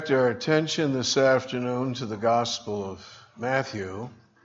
Our attention this afternoon to the Gospel of Matthew,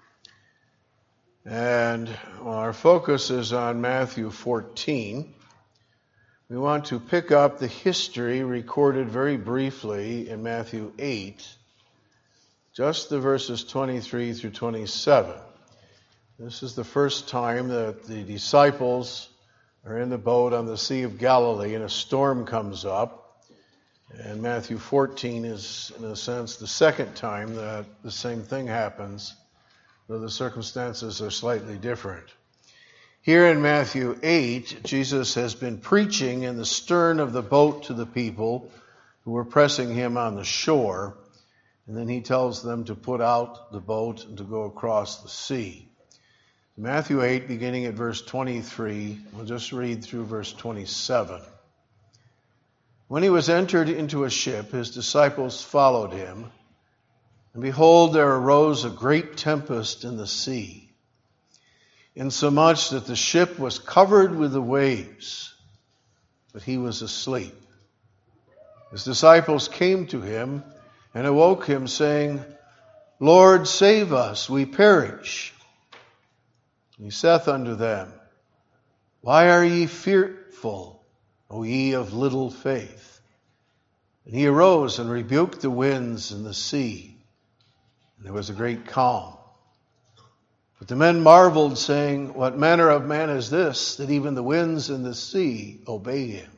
and our focus is on Matthew 14. We want to pick up the history recorded very briefly in Matthew 8, just the verses 23 through 27. This is the first time that the disciples are in the boat on the Sea of Galilee and a storm comes up. And Matthew 14 is, in a sense, the second time that the same thing happens, though the circumstances are slightly different. Here in Matthew 8, Jesus has been preaching in the stern of the boat to the people who were pressing him on the shore, and then he tells them to put out the boat and to go across the sea. Matthew 8, beginning at verse 23, we'll just read through verse 27. When he was entered into a ship, his disciples followed him. And behold, there arose a great tempest in the sea, insomuch that the ship was covered with the waves, but he was asleep. His disciples came to him and awoke him, saying, Lord, save us, we perish. And he saith unto them, Why are ye fearful, O ye of little faith? And he arose and rebuked the winds and the sea, and there was a great calm. But the men marveled, saying, What manner of man is this, that even the winds and the sea obey him?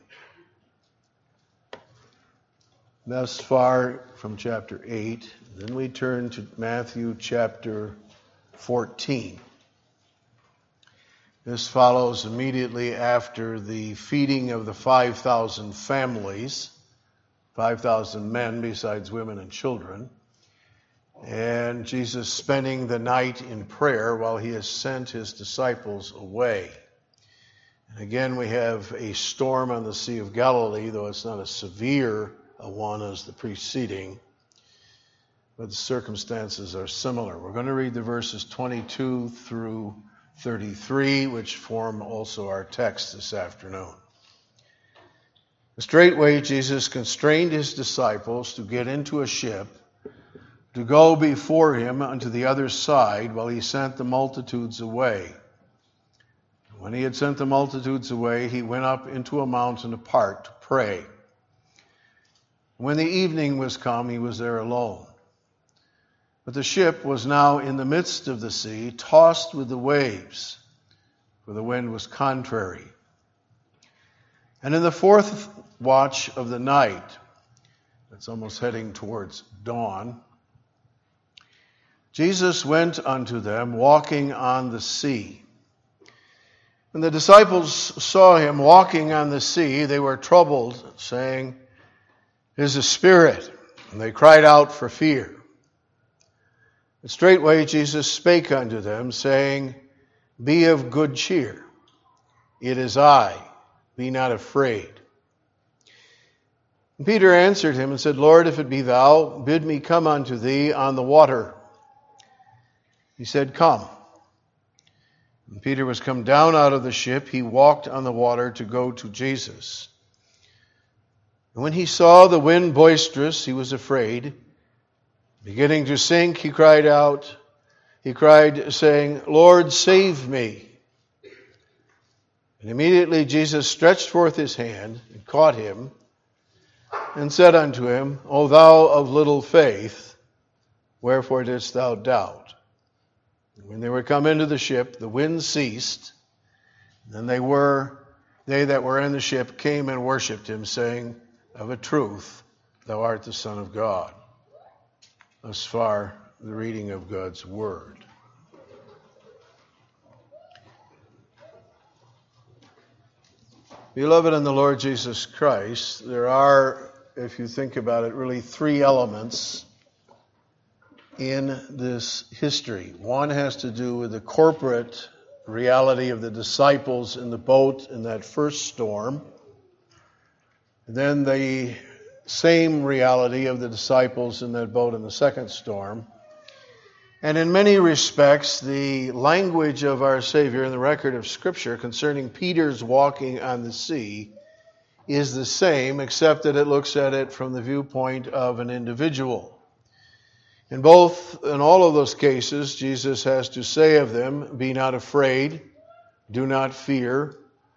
Thus far from chapter 8. Then we turn to Matthew chapter 14. This follows immediately after the feeding of the 5,000 families, 5,000 men besides women and children, and Jesus spending the night in prayer while he has sent his disciples away. And again, we have a storm on the Sea of Galilee, though it's not as severe a one as the preceding, but the circumstances are similar. We're going to read the verses 22 through 33, which form also our text this afternoon. Straightway Jesus constrained his disciples to get into a ship, to go before him unto the other side, while he sent the multitudes away. When he had sent the multitudes away, he went up into a mountain apart to pray. When the evening was come, he was there alone. But the ship was now in the midst of the sea, tossed with the waves, for the wind was contrary. And in the fourth watch of the night, it's almost heading towards dawn, Jesus went unto them, walking on the sea. When the disciples saw him walking on the sea, they were troubled, saying, It is a spirit. And they cried out for fear. And straightway Jesus spake unto them, saying, Be of good cheer. It is I. Be not afraid. And Peter answered him and said, Lord, if it be thou, bid me come unto thee on the water. He said, Come. And Peter was come down out of the ship. He walked on the water to go to Jesus. And when he saw the wind boisterous, he was afraid. Beginning to sink, he cried, saying, Lord, save me. And immediately Jesus stretched forth his hand and caught him and said unto him, O thou of little faith, wherefore didst thou doubt? And when they were come into the ship, the wind ceased. And they that were in the ship came and worshipped him, saying, Of a truth, thou art the Son of God. Thus far, the reading of God's Word. Beloved in the Lord Jesus Christ, there are, if you think about it, really three elements in this history. One has to do with the corporate reality of the disciples in the boat in that first storm. Then the same reality of the disciples in that boat in the second storm. And in many respects, the language of our Savior in the record of Scripture concerning Peter's walking on the sea is the same, except that it looks at it from the viewpoint of an individual. In all of those cases, Jesus has to say of them, be not afraid, do not fear,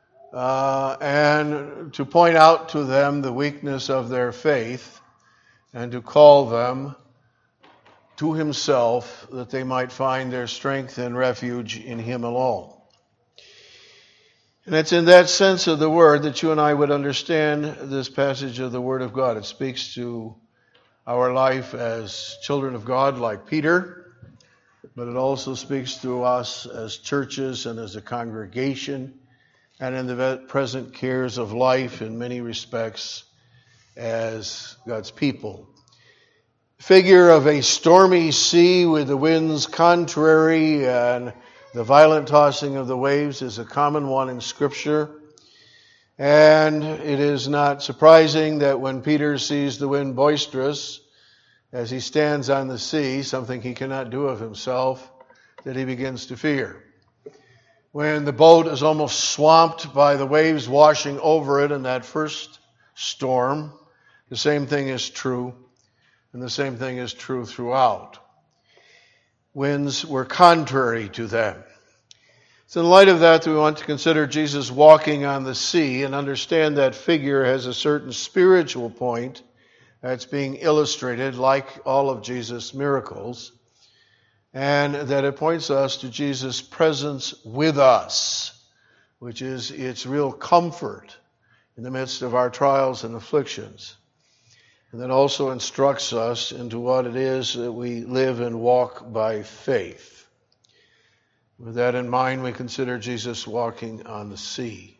and to point out to them the weakness of their faith and to call them to himself that they might find their strength and refuge in him alone. And it's in that sense of the word that you and I would understand this passage of the Word of God. It speaks to our life as children of God like Peter, but it also speaks to us as churches and as a congregation and in the present cares of life in many respects as God's people. Figure of a stormy sea with the winds contrary and the violent tossing of the waves is a common one in Scripture. And it is not surprising that when Peter sees the wind boisterous, as he stands on the sea, something he cannot do of himself, that he begins to fear. When the boat is almost swamped by the waves washing over it in that first storm, the same thing is true, and the same thing is true throughout. Winds were contrary to them. So in light of that, we want to consider Jesus walking on the sea and understand that figure has a certain spiritual point that's being illustrated like all of Jesus' miracles, and that it points us to Jesus' presence with us, which is its real comfort in the midst of our trials and afflictions. And that also instructs us into what it is that we live and walk by faith. With that in mind, we consider Jesus walking on the sea.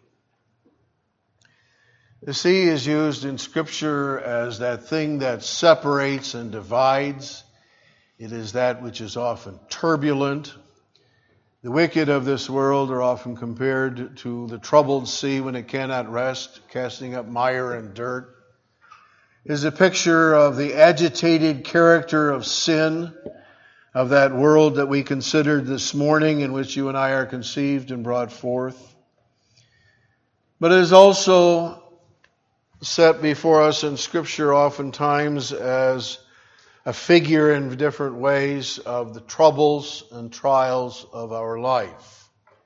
The sea is used in Scripture as that thing that separates and divides. It is that which is often turbulent. The wicked of this world are often compared to the troubled sea when it cannot rest, casting up mire and dirt. It is a picture of the agitated character of sin, of that world that we considered this morning in which you and I are conceived and brought forth. But it is also set before us in Scripture oftentimes as a figure in different ways of the troubles and trials of our life.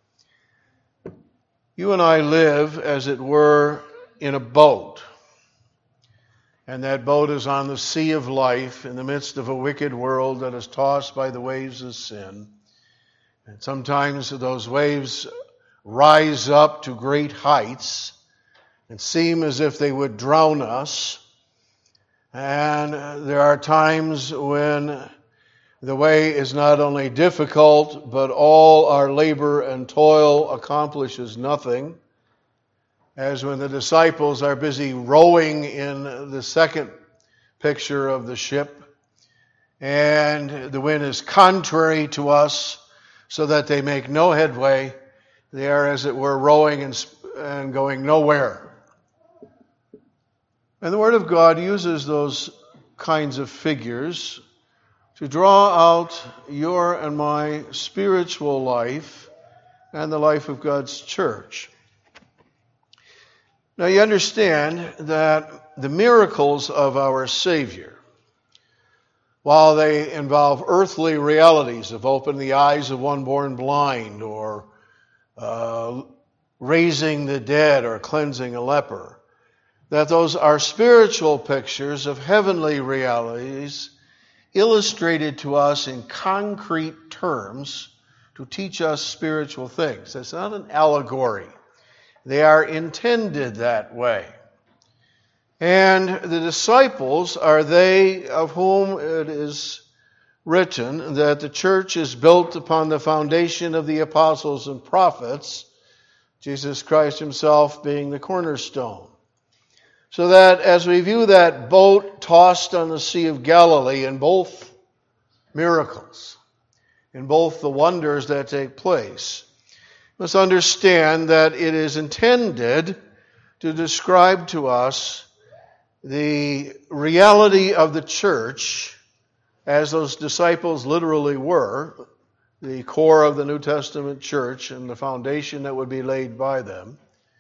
You and I live, as it were, in a boat. And that boat is on the sea of life in the midst of a wicked world that is tossed by the waves of sin. And sometimes those waves rise up to great heights and seem as if they would drown us. And there are times when the way is not only difficult, but all our labor and toil accomplishes nothing. As when the disciples are busy rowing in the second picture of the ship, and the wind is contrary to us, so that they make no headway. They are, as it were, rowing and going nowhere. And the Word of God uses those kinds of figures to draw out your and my spiritual life and the life of God's church. Now you understand that the miracles of our Savior, while they involve earthly realities of opening the eyes of one born blind or raising the dead or cleansing a leper, that those are spiritual pictures of heavenly realities illustrated to us in concrete terms to teach us spiritual things. That's not an allegory. They are intended that way. And the disciples are they of whom it is written that the church is built upon the foundation of the apostles and prophets, Jesus Christ himself being the cornerstone. So that as we view that boat tossed on the Sea of Galilee in both miracles, in both the wonders that take place, must understand that it is intended to describe to us the reality of the church as those disciples literally were, the core of the New Testament church and the foundation that would be laid by them,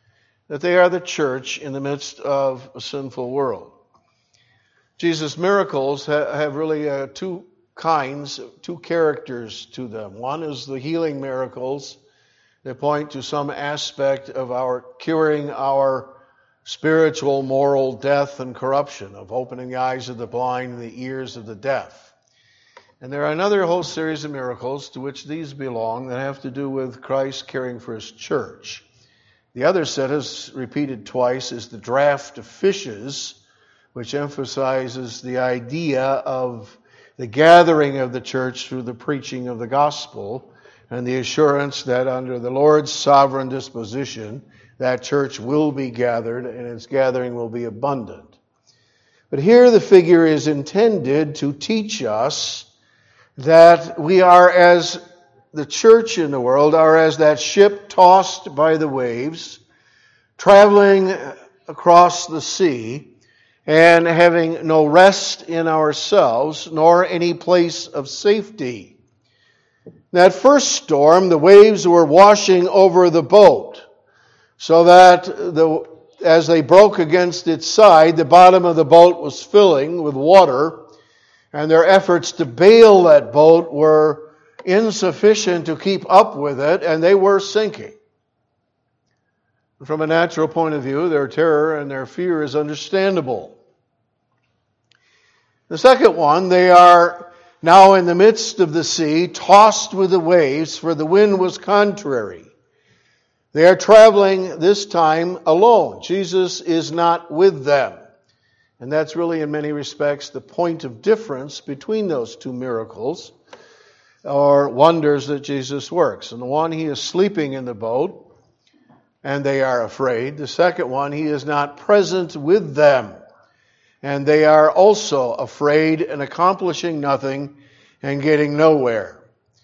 that they are the church in the midst of a sinful world. Jesus' miracles have really two characters to them. One is the healing miracles that point to some aspect of our curing our spiritual, moral death and corruption, of opening the eyes of the blind and the ears of the deaf. And there are another whole series of miracles to which these belong that have to do with Christ caring for his church. The other set is repeated twice is the draught of fishes, which emphasizes the idea of the gathering of the church through the preaching of the gospel and the assurance that under the Lord's sovereign disposition, that church will be gathered and its gathering will be abundant. But here the figure is intended to teach us that we are, as the church in the world, are as that ship tossed by the waves, traveling across the sea, and having no rest in ourselves, nor any place of safety. That first storm, the waves were washing over the boat, so that as they broke against its side, the bottom of the boat was filling with water, and their efforts to bail that boat were insufficient to keep up with it, and they were sinking. From a natural point of view, their terror and their fear is understandable. The second one, they are now in the midst of the sea, tossed with the waves, for the wind was contrary. They are traveling this time alone. Jesus is not with them. And that's really, in many respects, the point of difference between those two miracles or wonders that Jesus works. In the one, he is sleeping in the boat, and they are afraid. The second one, he is not present with them, and they are also afraid and accomplishing nothing and getting nowhere.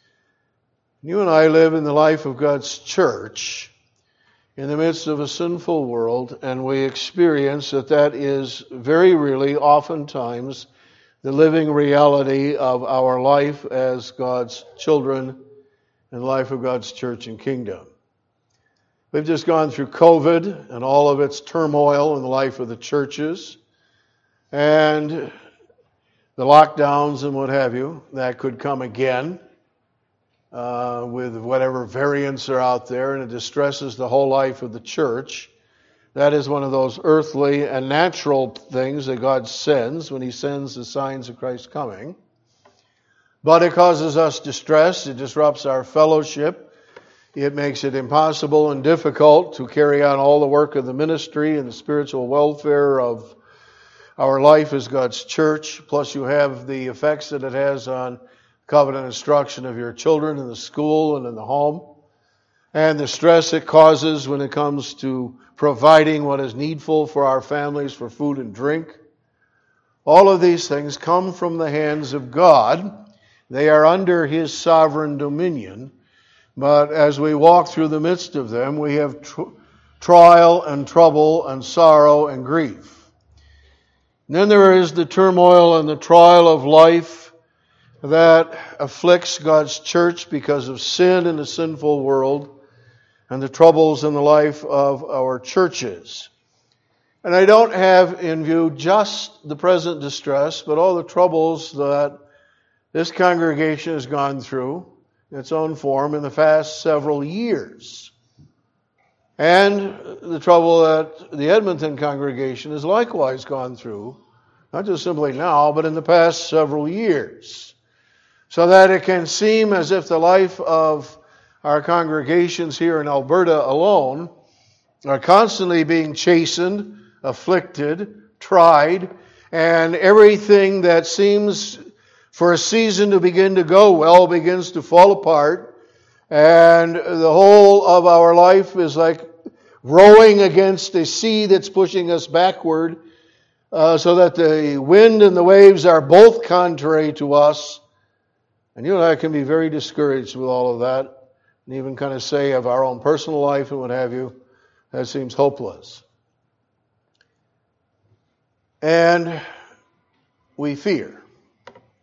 You and I live in the life of God's church in the midst of a sinful world, and we experience that is very really oftentimes the living reality of our life as God's children and the life of God's church and kingdom. We've just gone through COVID and all of its turmoil in the life of the churches and the lockdowns and what have you. That could come again. With whatever variants are out there, and it distresses the whole life of the church. That is one of those earthly and natural things that God sends when he sends the signs of Christ's coming. But it causes us distress, it disrupts our fellowship, it makes it impossible and difficult to carry on all the work of the ministry and the spiritual welfare of our life as God's church. Plus you have the effects that it has on covenant instruction of your children in the school and in the home, and the stress it causes when it comes to providing what is needful for our families for food and drink. All of these things come from the hands of God. They are under his sovereign dominion, but as we walk through the midst of them, we have trial and trouble and sorrow and grief. And then there is the turmoil and the trial of life that afflicts God's church because of sin in a sinful world and the troubles in the life of our churches. And I don't have in view just the present distress, but all the troubles that this congregation has gone through in its own form in the past several years. And the trouble that the Edmonton congregation has likewise gone through, not just simply now, but in the past several years. So that it can seem as if the life of our congregations here in Alberta alone are constantly being chastened, afflicted, tried, and everything that seems for a season to begin to go well begins to fall apart, and the whole of our life is like rowing against a sea that's pushing us backward, so that the wind and the waves are both contrary to us. And you and I can be very discouraged with all of that, and even kind of say of our own personal life and what have you, that seems hopeless. And we fear.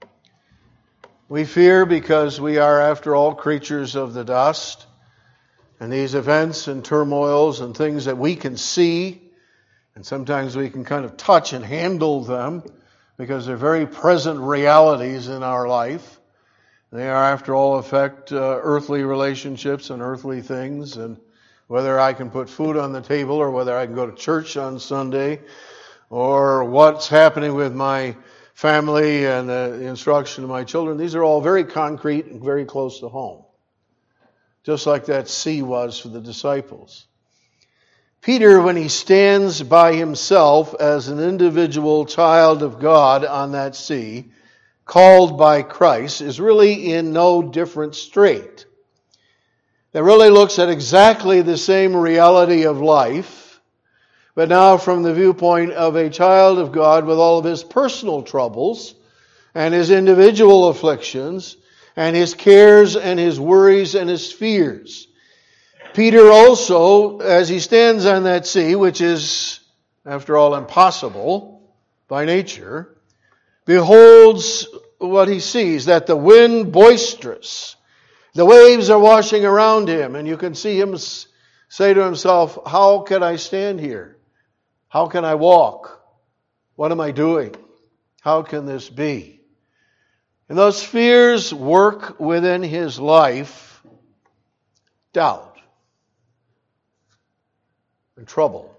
We fear because we are, after all, creatures of the dust, And these events and turmoils and things that we can see, and sometimes we can kind of touch and handle them because they're very present realities in our life. They are, after all, affect earthly relationships and earthly things, and whether I can put food on the table or whether I can go to church on Sunday, or what's happening with my family and the instruction of my children. These are all very concrete and very close to home, just like that sea was for the disciples. Peter, when he stands by himself as an individual child of God on that sea, called by Christ, is really in no different strait. It really looks at exactly the same reality of life, but now from the viewpoint of a child of God with all of his personal troubles and his individual afflictions and his cares and his worries and his fears. Peter also, as he stands on that sea, which is, after all, impossible by nature, beholds what he sees, that the wind boisterous, the waves are washing around him, and you can see him say to himself, how can I stand here? How can I walk? What am I doing? How can this be? And those fears work within his life doubt and trouble.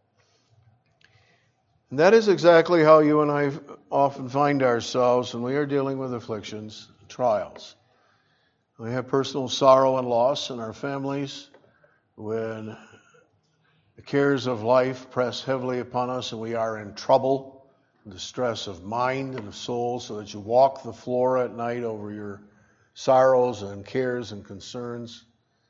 And that is exactly how you and I often find ourselves when we are dealing with afflictions, trials. We have personal sorrow and loss in our families, when the cares of life press heavily upon us and we are in trouble, distress of mind and of soul, so that you walk the floor at night over your sorrows and cares and concerns.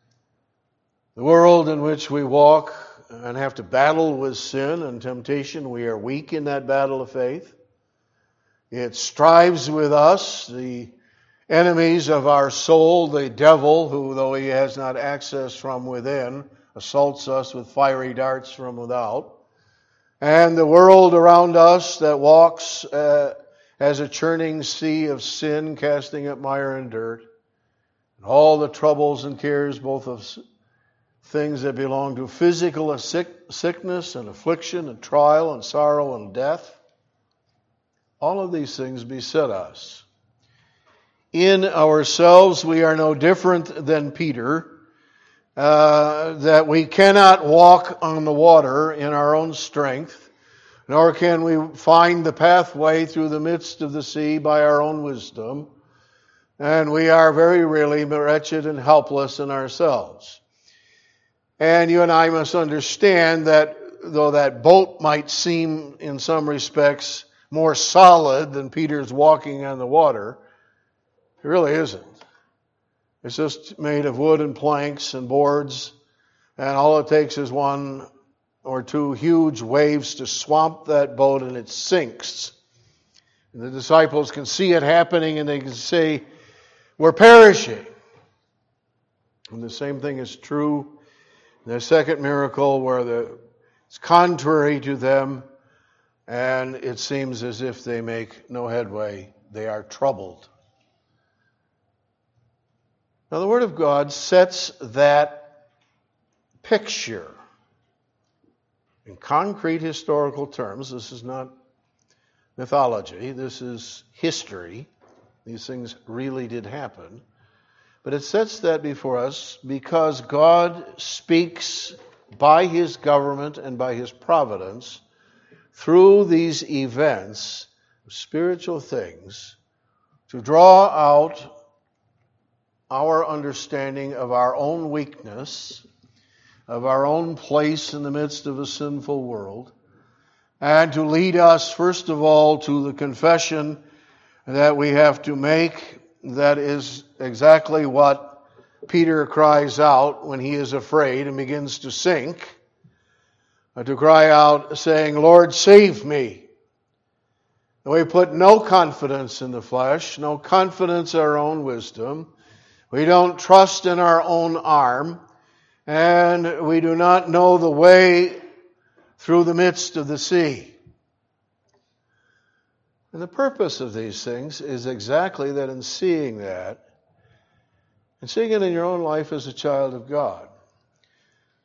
The world in which we walk and have to battle with sin and temptation, we are weak in that battle of faith. It strives with us, the enemies of our soul, the devil, who, though he has not access from within, assaults us with fiery darts from without. And the world around us that walks as a churning sea of sin, casting up mire and dirt. And all the troubles and cares, both of things that belong to physical sickness and affliction and trial and sorrow and death. All of these things beset us. In ourselves, we are no different than Peter, that we cannot walk on the water in our own strength, nor can we find the pathway through the midst of the sea by our own wisdom, and we are very really wretched and helpless in ourselves. And you and I must understand that though that boat might seem in some respects more solid than Peter's walking on the water, it really isn't. It's just made of wood and planks and boards, and all it takes is one or two huge waves to swamp that boat and it sinks. And the disciples can see it happening and they can say, we're perishing. And the same thing is true in the second miracle, where it's contrary to them and it seems as if they make no headway. They are troubled. Now, the Word of God sets that picture in concrete historical terms. This is not mythology. This is history. These things really did happen. But it sets that before us because God speaks by His government and by His providence through these events, spiritual things, to draw out our understanding of our own weakness, of our own place in the midst of a sinful world, and to lead us, first of all, to the confession that we have to make. That is exactly what Peter cries out when he is afraid and begins to sink, to cry out saying, Lord, save me. And we put no confidence in the flesh, no confidence in our own wisdom. We don't trust in our own arm, and we do not know the way through the midst of the sea. And the purpose of these things is exactly that, in seeing that, and seeing it in your own life as a child of God,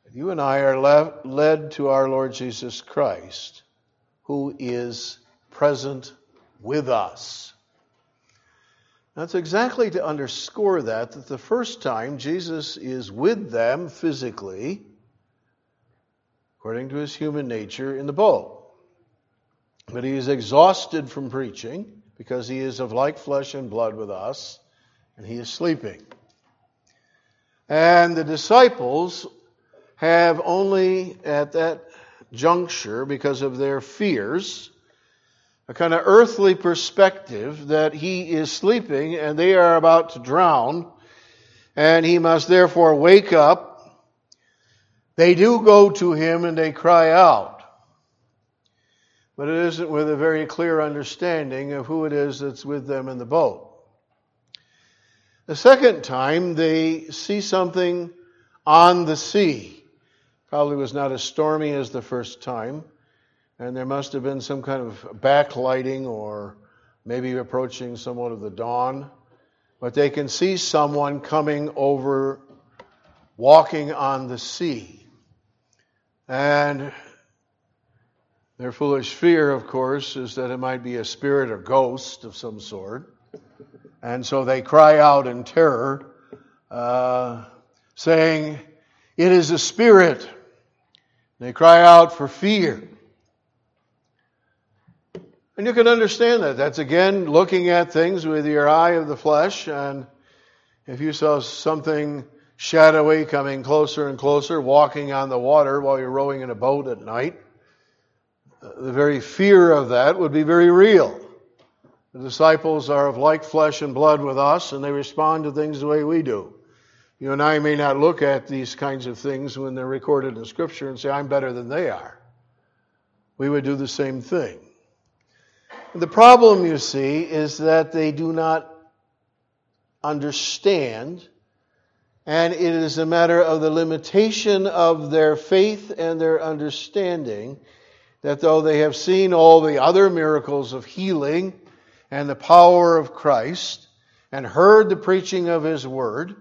You and I are led to our Lord Jesus Christ, who is present with us. That's exactly to underscore that the first time Jesus is with them physically, according to his human nature, in the boat. But he is exhausted from preaching because he is of like flesh and blood with us, and he is sleeping. And the disciples have only at that juncture, because of their fears, a kind of earthly perspective that he is sleeping and they are about to drown, and he must therefore wake up. They do go to him and they cry out. But it isn't with a very clear understanding of who it is that's with them in the boat. The second time, they see something on the sea. Probably was not as stormy as the first time, and there must have been some kind of backlighting or maybe approaching somewhat of the dawn. But they can see someone coming over, walking on the sea. And their foolish fear, of course, is that it might be a spirit or ghost of some sort. And so they cry out in terror, saying, "It is a spirit." They cry out for fear. And you can understand that. That's again looking at things with your eye of the flesh. And if you saw something shadowy coming closer and closer, walking on the water while you're rowing in a boat at night, the very fear of that would be very real. The disciples are of like flesh and blood with us, and they respond to things the way we do. You and I may not look at these kinds of things when they're recorded in Scripture and say, "I'm better than they are." We would do the same thing. The problem, you see, is that they do not understand, and it is a matter of the limitation of their faith and their understanding, that though they have seen all the other miracles of healing and the power of Christ and heard the preaching of his word,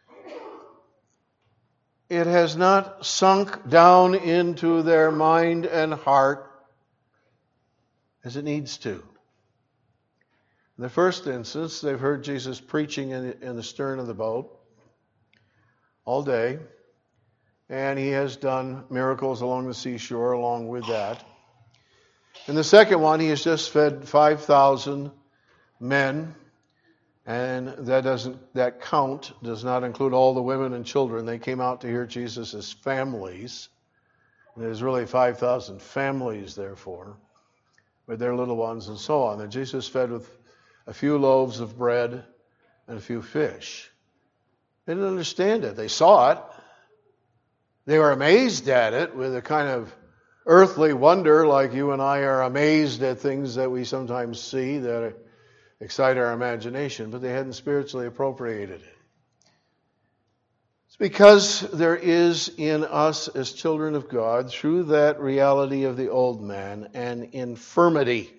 it has not sunk down into their mind and heart as it needs to. In the first instance, they've heard Jesus preaching in the stern of the boat all day, and he has done miracles along the seashore along with that. In the second one, he has just fed 5,000 men, and that count does not include all the women and children. They came out to hear Jesus as families. And there's really 5,000 families, therefore, with their little ones and so on. And Jesus fed with a few loaves of bread and a few fish. They didn't understand it. They saw it. They were amazed at it with a kind of earthly wonder, like you and I are amazed at things that we sometimes see that excite our imagination, but they hadn't spiritually appropriated it. It's because there is in us as children of God, through that reality of the old man, an infirmity.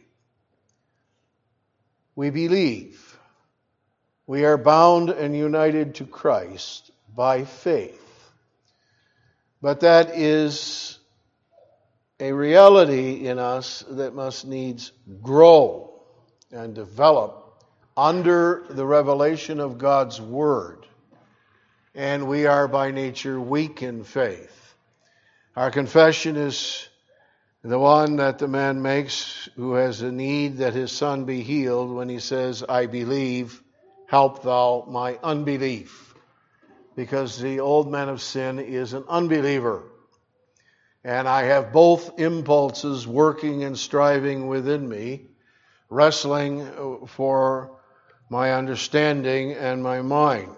We believe. We are bound and united to Christ by faith. But that is a reality in us that must needs grow and develop under the revelation of God's Word. And we are by nature weak in faith. Our confession is the one that the man makes who has a need that his son be healed when he says, "I believe, help thou my unbelief." Because the old man of sin is an unbeliever. And I have both impulses working and striving within me, wrestling for my understanding and my mind.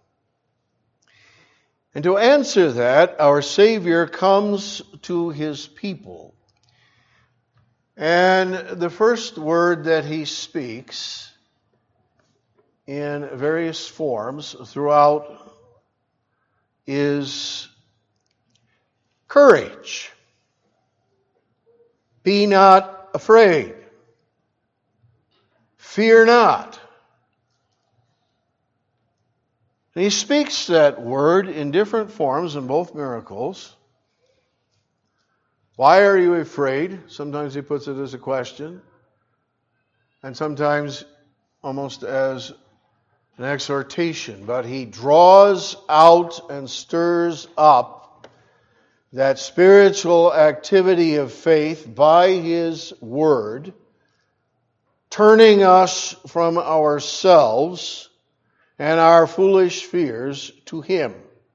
And to answer that, our Savior comes to his people. And the first word that he speaks in various forms throughout is courage. Be not afraid. Fear not. And he speaks that word in different forms in both miracles. Why are you afraid? Sometimes he puts it as a question, and sometimes almost as an exhortation. But he draws out and stirs up that spiritual activity of faith by his word, turning us from ourselves and our foolish fears to him.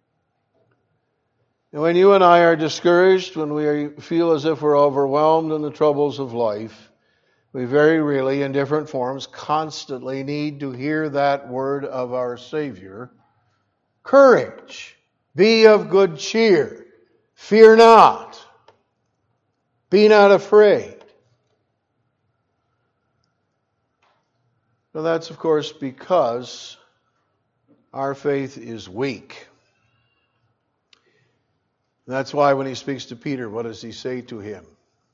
And when you and I are discouraged, when we feel as if we're overwhelmed in the troubles of life, we very really, in different forms, constantly need to hear that word of our Savior. Courage. Be of good cheer. Fear not. Be not afraid. Now that's, of course, because our faith is weak. That's why when he speaks to Peter, what does he say to him?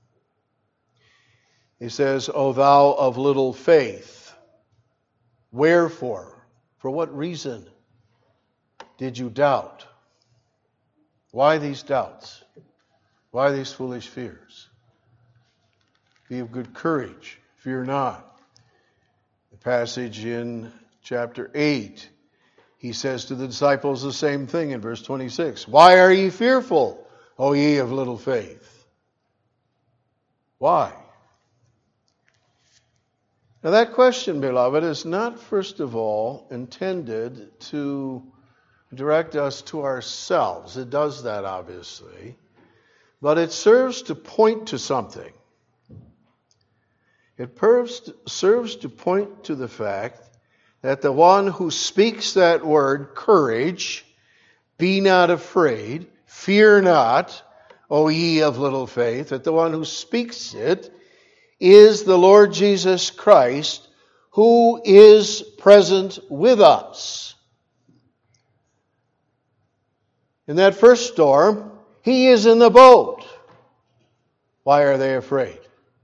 He says, O thou of little faith, wherefore, for what reason did you doubt? Why these doubts? Why these foolish fears? Be of good courage, fear not. The passage in chapter 8, he says to the disciples the same thing in verse 26. Why are ye fearful, O ye of little faith? Why? Now that question, beloved, is not, first of all, intended to direct us to ourselves. It does that, obviously. But it serves to point to something. It serves to point to the fact that the one who speaks that word, courage, be not afraid, fear not, O ye of little faith, that the one who speaks it is the Lord Jesus Christ, who is present with us. In that first storm, he is in the boat. Why are they afraid?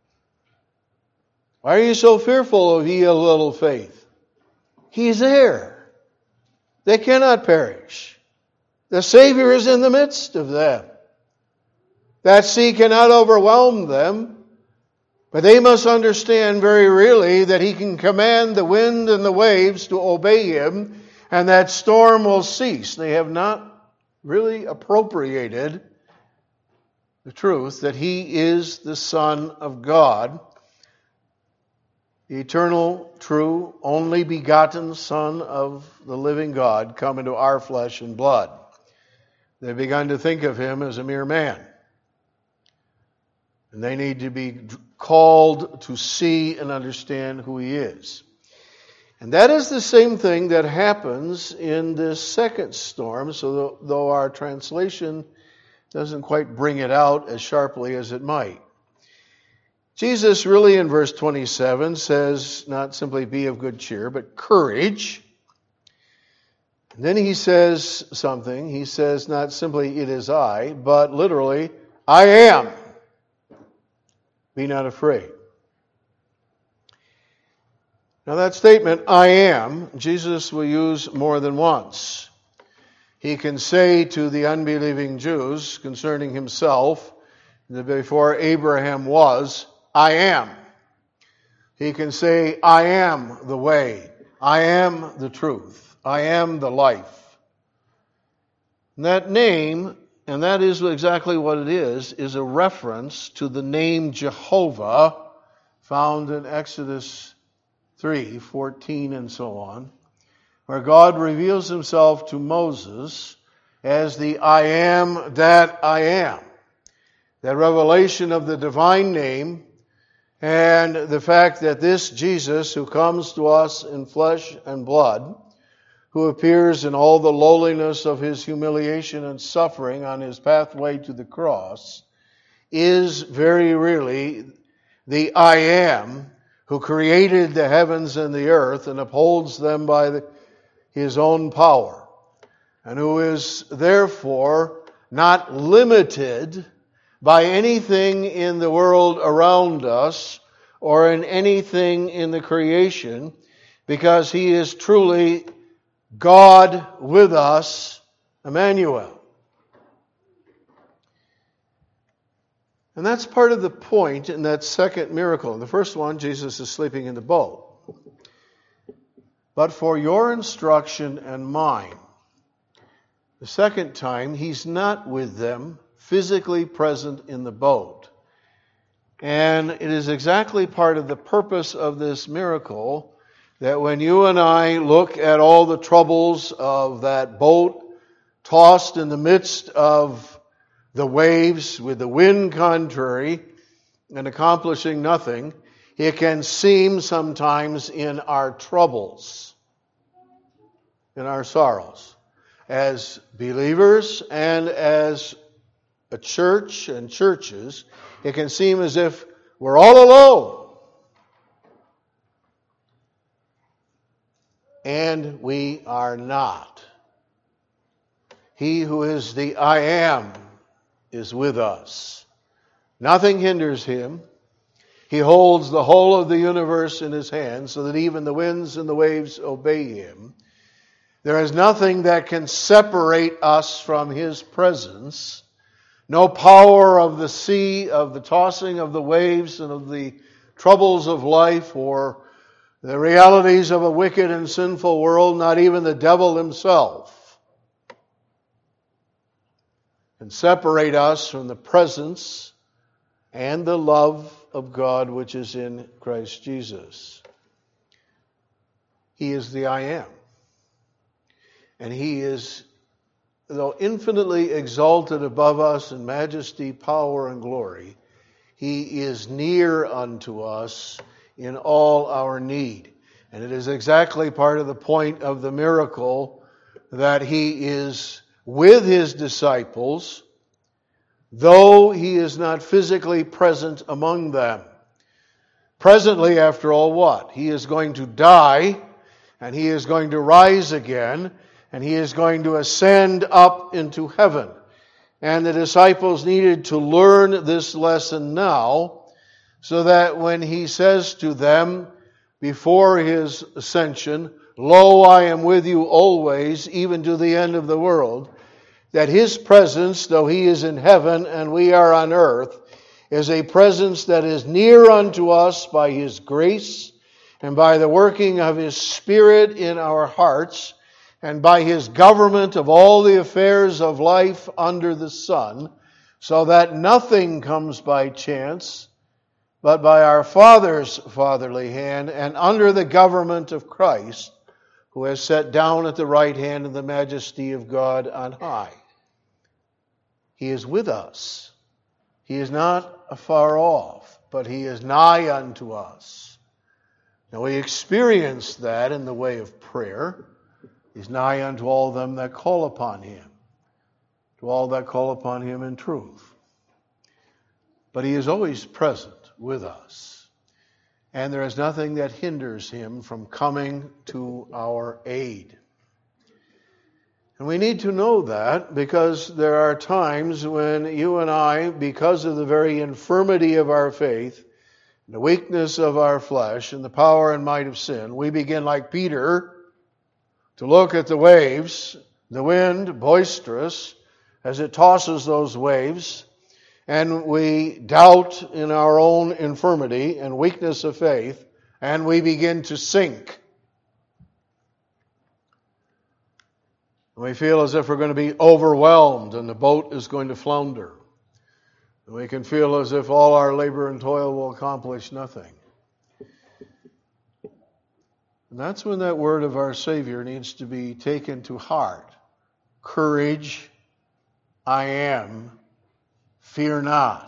Why are you so fearful, O ye of little faith? He's there. They cannot perish. The Savior is in the midst of them. That sea cannot overwhelm them. But they must understand very really that he can command the wind and the waves to obey him, and that storm will cease. They have not really appropriated the truth that he is the Son of God, the eternal, true, only begotten Son of the living God, come into our flesh and blood. They've begun to think of him as a mere man. And they need to be called to see and understand who he is. And that is the same thing that happens in this second storm, so though our translation doesn't quite bring it out as sharply as it might. Jesus really in verse 27 says not simply be of good cheer, but courage. And then he says something. He says not simply it is I, but literally I am. Be not afraid. Now that statement, I am, Jesus will use more than once. He can say to the unbelieving Jews concerning himself that before Abraham was, I am. He can say, I am the way. I am the truth. I am the life. And that name, and that is exactly what it is a reference to the name Jehovah found in Exodus 3:14 and so on, where God reveals himself to Moses as the I am that I am. That revelation of the divine name and the fact that this Jesus who comes to us in flesh and blood, who appears in all the lowliness of his humiliation and suffering on his pathway to the cross, is very really the I am who created the heavens and the earth and upholds them by his own power, and who is therefore not limited by anything in the world around us or in anything in the creation, because he is truly God with us, Emmanuel. And that's part of the point in that second miracle. In the first one, Jesus is sleeping in the boat. But for your instruction and mine, the second time, he's not with them, physically present in the boat. And it is exactly part of the purpose of this miracle that when you and I look at all the troubles of that boat tossed in the midst of the waves with the wind contrary and accomplishing nothing, it can seem sometimes in our troubles, in our sorrows, as believers and as a church and churches, it can seem as if we're all alone. And we are not. He who is the I am is with us. Nothing hinders him. He holds the whole of the universe in his hands so that even the winds and the waves obey him. There is nothing that can separate us from his presence. No power of the sea, of the tossing of the waves and of the troubles of life or the realities of a wicked and sinful world, not even the devil himself, can separate us from the presence and the love of God which is in Christ Jesus. He is the I am. And he is, though infinitely exalted above us in majesty, power, and glory, he is near unto us in all our need. And it is exactly part of the point of the miracle that he is with his disciples, though he is not physically present among them. Presently, after all, what? He is going to die, and he is going to rise again, and he is going to ascend up into heaven. And the disciples needed to learn this lesson now, so that when he says to them before his ascension, "Lo, I am with you always, even to the end of the world," that his presence, though he is in heaven and we are on earth, is a presence that is near unto us by his grace and by the working of his Spirit in our hearts and by his government of all the affairs of life under the sun, so that nothing comes by chance, but by our Father's fatherly hand and under the government of Christ, who has sat down at the right hand of the majesty of God on high. He is with us. He is not afar off, but he is nigh unto us. Now we experience that in the way of prayer. He's nigh unto all them that call upon him, to all that call upon him in truth. But he is always present with us. And there is nothing that hinders him from coming to our aid. And we need to know that because there are times when you and I, because of the very infirmity of our faith, the weakness of our flesh, and the power and might of sin, we begin like Peter to look at the waves, the wind, boisterous, as it tosses those waves, and we doubt in our own infirmity and weakness of faith, and we begin to sink. We feel as if we're going to be overwhelmed and the boat is going to flounder. And we can feel as if all our labor and toil will accomplish nothing. And that's when that word of our Savior needs to be taken to heart. Courage, I am, fear not.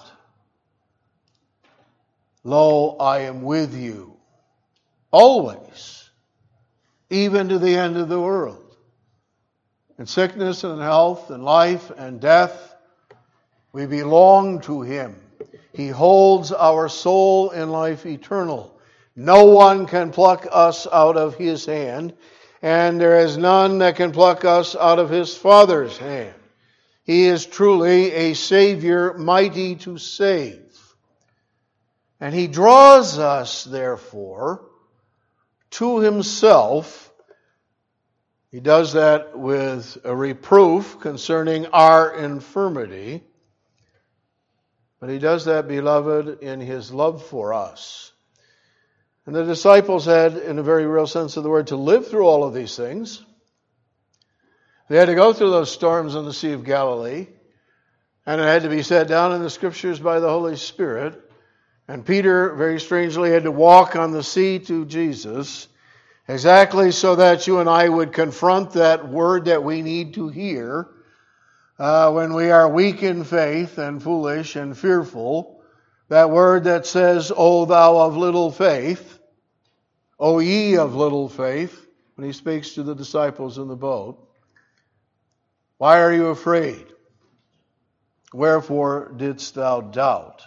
Lo, I am with you, always, even to the end of the world. In sickness and health and life and death, we belong to him. He holds our soul in life eternal. No one can pluck us out of his hand, and there is none that can pluck us out of his Father's hand. He is truly a Savior mighty to save. And he draws us, therefore, to himself. He does that with a reproof concerning our infirmity. But he does that, beloved, in his love for us. And the disciples had, in a very real sense of the word, to live through all of these things. They had to go through those storms on the Sea of Galilee, and it had to be set down in the Scriptures by the Holy Spirit. And Peter, very strangely, had to walk on the sea to Jesus, exactly so that you and I would confront that word that we need to hear when we are weak in faith and foolish and fearful. That word that says, O thou of little faith, O ye of little faith, when he speaks to the disciples in the boat. Why are you afraid? Wherefore didst thou doubt?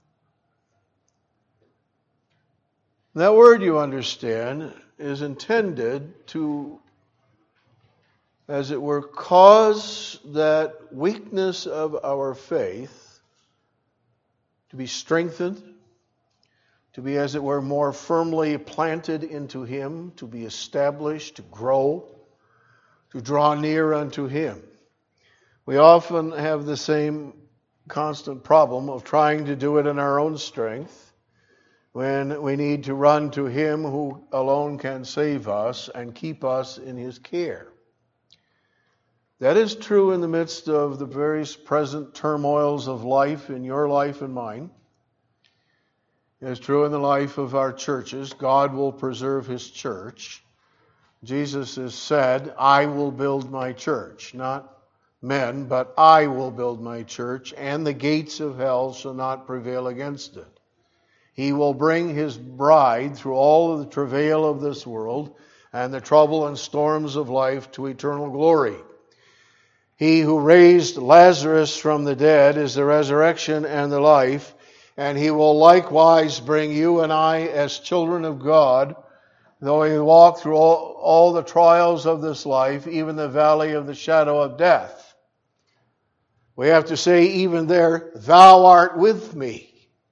That word, you understand, is intended to, as it were, cause that weakness of our faith to be strengthened, to be, as it were, more firmly planted into Him, to be established, to grow, to draw near unto Him. We often have the same constant problem of trying to do it in our own strength when we need to run to Him who alone can save us and keep us in His care. That is true in the midst of the various present turmoils of life, in your life and mine. It is true in the life of our churches. God will preserve His church. Jesus has said, I will build my church, not men, but I will build my church, and the gates of hell shall not prevail against it. He will bring His bride through all of the travail of this world and the trouble and storms of life to eternal glory. He who raised Lazarus from the dead is the resurrection and the life, and He will likewise bring you and I as children of God, though we walk through all the trials of this life, even the valley of the shadow of death. We have to say, even there, Thou art with me.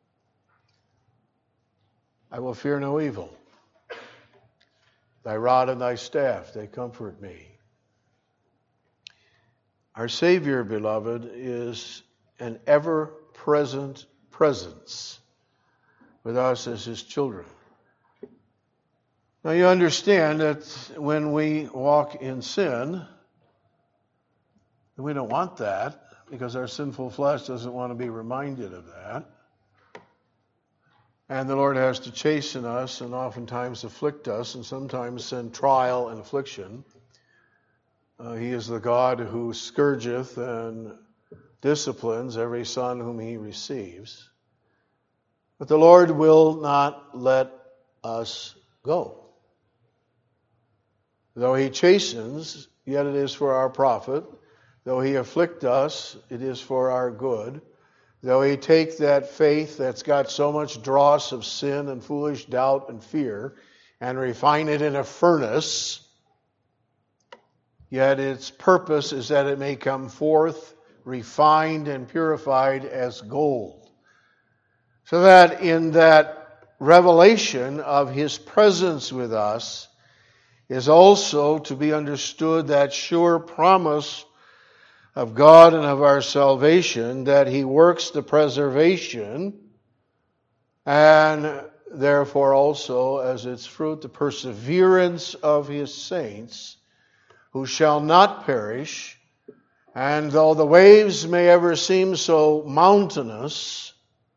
I will fear no evil. Thy rod and thy staff, they comfort me. Our Savior, beloved, is an ever-present presence with us as His children. Now you understand that when we walk in sin, we don't want that, because our sinful flesh doesn't want to be reminded of that. And the Lord has to chasten us and oftentimes afflict us and sometimes send trial and affliction. He is the God who scourgeth and disciplines every son whom He receives. But the Lord will not let us go. Though He chastens, yet it is for our profit. Though He afflict us, it is for our good. Though He take that faith that's got so much dross of sin and foolish doubt and fear and refine it in a furnace, yet its purpose is that it may come forth refined and purified as gold. So that in that revelation of His presence with us is also to be understood that sure promise of God and of our salvation, that He works the preservation and therefore also as its fruit the perseverance of His saints, who shall not perish, and though the waves may ever seem so mountainous,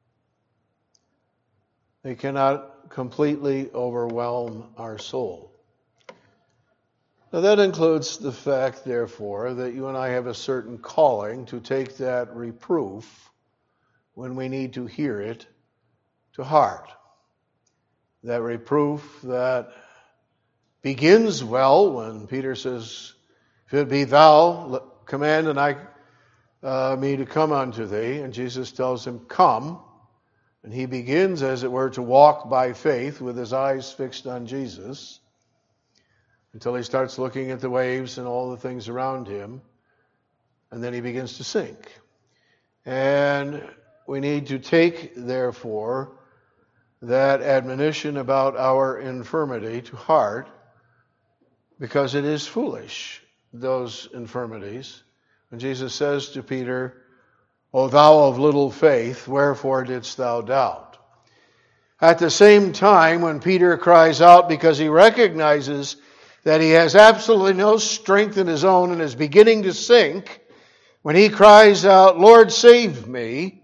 they cannot completely overwhelm our soul. Now that includes the fact, therefore, that you and I have a certain calling to take that reproof when we need to hear it to heart. That reproof that begins well when Peter says, if it be thou, command me to come unto thee. And Jesus tells him, come. And he begins, as it were, to walk by faith with his eyes fixed on Jesus, until he starts looking at the waves and all the things around him, and then he begins to sink. And we need to take, therefore, that admonition about our infirmity to heart, because it is foolish, those infirmities. When Jesus says to Peter, O thou of little faith, wherefore didst thou doubt? At the same time, when Peter cries out because he recognizes that he has absolutely no strength in his own and is beginning to sink, when he cries out, Lord, save me,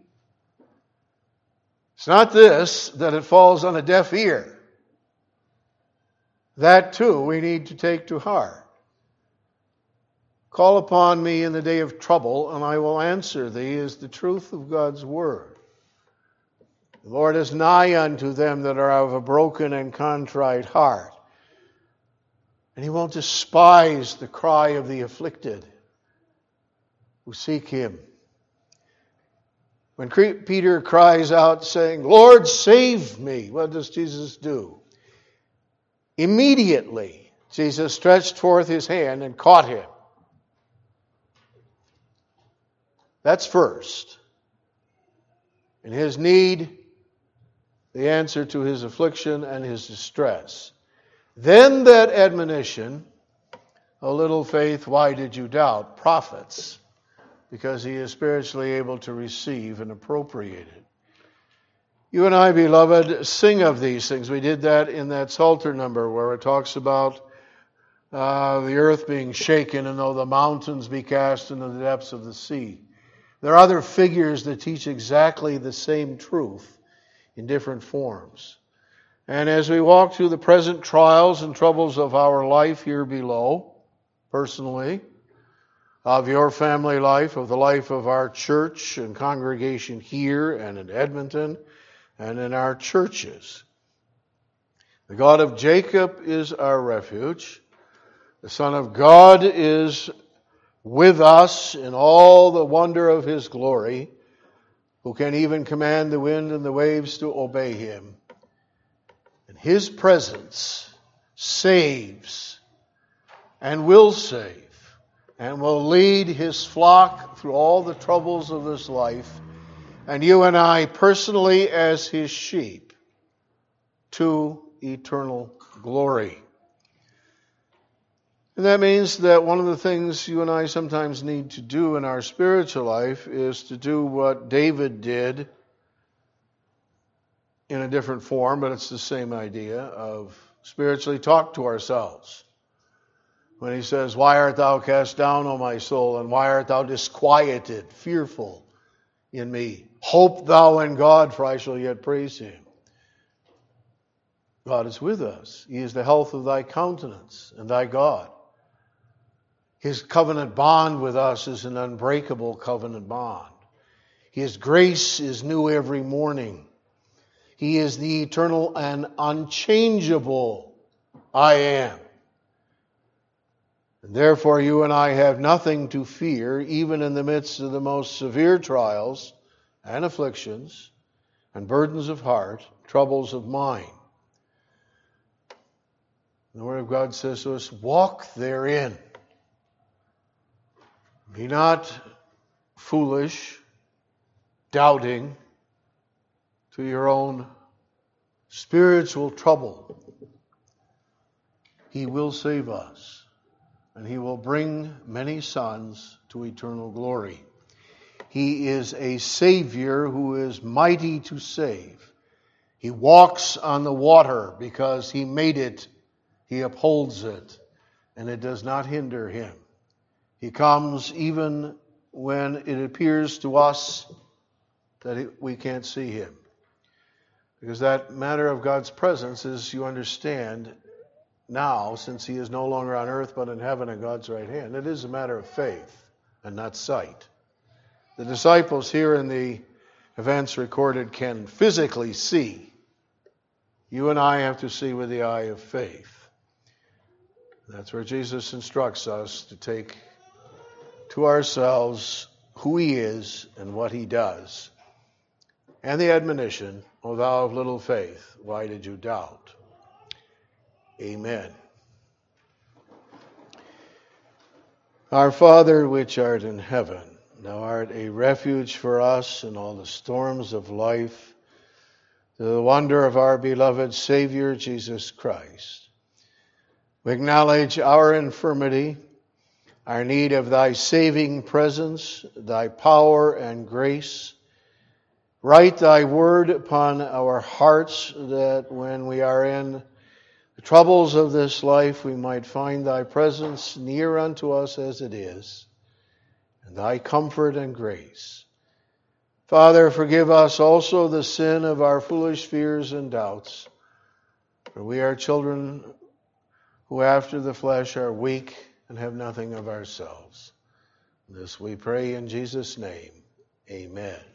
it's not this, that it falls on a deaf ear. That too we need to take to heart. Call upon me in the day of trouble, and I will answer thee, is the truth of God's word. The Lord is nigh unto them that are of a broken and contrite heart. And he won't despise the cry of the afflicted who seek him. When Peter cries out saying, Lord, save me, what does Jesus do? Immediately, Jesus stretched forth his hand and caught him. That's first. In his need, the answer to his affliction and his distress. Then that admonition, O little faith, why did you doubt? Profits, because he is spiritually able to receive and appropriate it. You and I, beloved, sing of these things. We did that in that Psalter number where it talks about the earth being shaken, and though the mountains be cast into the depths of the sea. There are other figures that teach exactly the same truth in different forms. And as we walk through the present trials and troubles of our life here below, personally, of your family life, of the life of our church and congregation here and in Edmonton and in our churches, the God of Jacob is our refuge. The Son of God is with us in all the wonder of his glory, who can even command the wind and the waves to obey him. And his presence saves and will save and will lead his flock through all the troubles of this life, and you and I personally as his sheep, to eternal glory. And that means that one of the things you and I sometimes need to do in our spiritual life is to do what David did in a different form, but it's the same idea of spiritually talk to ourselves. When he says, why art thou cast down, O my soul, and why art thou disquieted, fearful in me? Hope thou in God, for I shall yet praise him. God is with us. He is the health of thy countenance and thy God. His covenant bond with us is an unbreakable covenant bond. His grace is new every morning. He is the eternal and unchangeable I am. And therefore you and I have nothing to fear, even in the midst of the most severe trials and afflictions and burdens of heart, troubles of mind. The Word of God says to us, walk therein. Be not foolish, doubting to your own spiritual trouble. He will save us, and he will bring many sons to eternal glory. He is a Savior who is mighty to save. He walks on the water because he made it. He upholds it, and it does not hinder him. He comes even when it appears to us that we can't see him. Because that matter of God's presence is, you understand, now, since he is no longer on earth but in heaven at God's right hand, it is a matter of faith and not sight. The disciples here in the events recorded can physically see. You and I have to see with the eye of faith. That's where Jesus instructs us to take to ourselves who he is and what he does. And the admonition, O thou of little faith, why did you doubt? Amen. Our Father, which art in heaven, thou art a refuge for us in all the storms of life, to the wonder of our beloved Savior, Jesus Christ. We acknowledge our infirmity, our need of thy saving presence, thy power and grace. Write thy word upon our hearts that when we are in the troubles of this life, we might find thy presence near unto us as it is, and thy comfort and grace. Father, forgive us also the sin of our foolish fears and doubts, for we are children who after the flesh are weak and have nothing of ourselves. This we pray in Jesus' name. Amen.